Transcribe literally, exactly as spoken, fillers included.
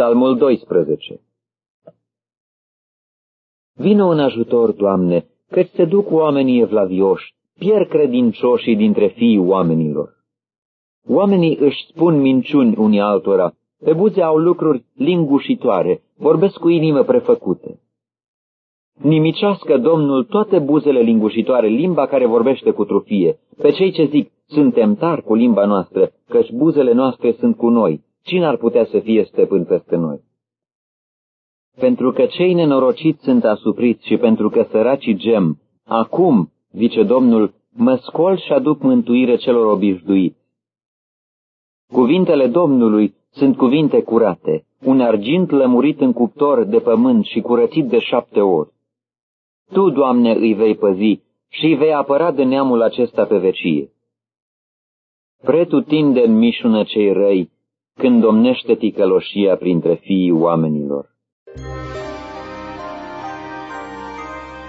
Psalmul doisprezece. Vino în ajutor, Doamne, căci se duc oamenii evlavioși, pierd credincioșii dintre fiii oamenilor. Oamenii își spun minciuni unii altora, pe buze au lucruri lingușitoare, vorbesc cu inimă prefăcute. Nimicească Domnul toate buzele lingușitoare, limba care vorbește cu trufie, pe cei ce zic, suntem tari cu limba noastră, căci buzele noastre sunt cu noi, cine ar putea să fie stăpân peste noi? Pentru că cei nenorociți sunt asupriți și pentru că săracii gem, acum, zice Domnul, mă scol și aduc mântuire celor obișnuiți. Cuvintele Domnului sunt cuvinte curate, un argint lămurit în cuptor de pământ și curățit de șapte ori. Tu, Doamne, îi vei păzi și îi vei apăra de neamul acesta pe vecie. Pretutindeni mișună cei răi, când domnește ticăloșia printre fiii oamenilor.